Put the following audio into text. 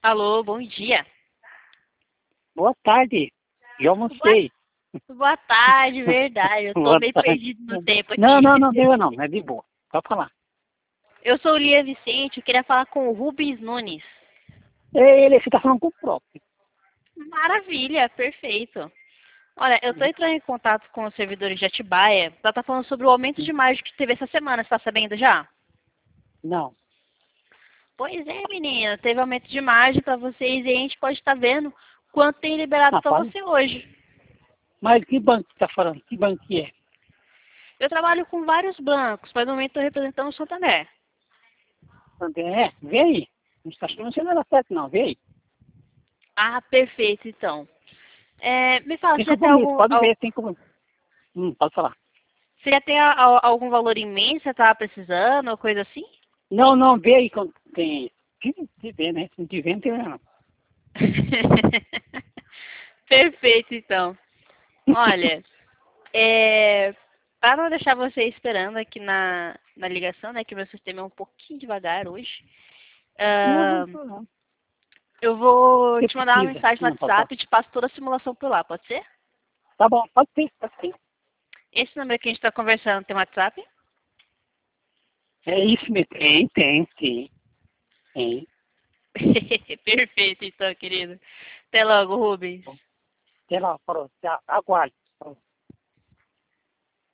Alô, bom dia. Boa tarde. Já Boa, almocei. boa tarde, verdade. Eu tô Boa meio tarde. perdido no tempo Não, aqui. não, não deu não. É de boa. Pode falar. Eu sou Lia Vicente, eu queria falar com o Rubens Nunes. Você está falando com o próprio. Maravilha, perfeito. Olha, eu tô entrando em contato com os servidores de Atibaia. Ela tá falando sobre o aumento de margem que teve essa semana, você tá sabendo já? Não. Pois é, menina, teve aumento de margem pra vocês e a gente pode estar vendo quanto tem liberado pra Rapaz, você hoje. mas que banco você está falando? Que banco que é? Eu trabalho com vários bancos, mas no momento estou representando o Santander. É, vê aí. Não está achando que não era certo não. Vê aí. Ah, perfeito, então. Me fala, Tem compromisso. Pode ver, tem compromisso. Pode falar. você já tem algum valor em mente que você estava precisando ou coisa assim? Não, não, vê aí quando tem. Se vê, né? Se não tiver, não tem não. Perfeito, então. Olha, para não deixar você esperando aqui na ligação, né, que meu sistema é um pouquinho devagar hoje, Não, ah, não, não. eu vou Você te mandar uma precisa. mensagem no Não, pode falar. WhatsApp e te passo toda a simulação por lá, pode ser? Tá bom, pode ser, pode ser. Esse número que a gente está conversando tem WhatsApp? É isso mesmo. Tem, sim. Tem. Perfeito, então, querido. Até logo, Rubens. Sei lá, falou, aguarde.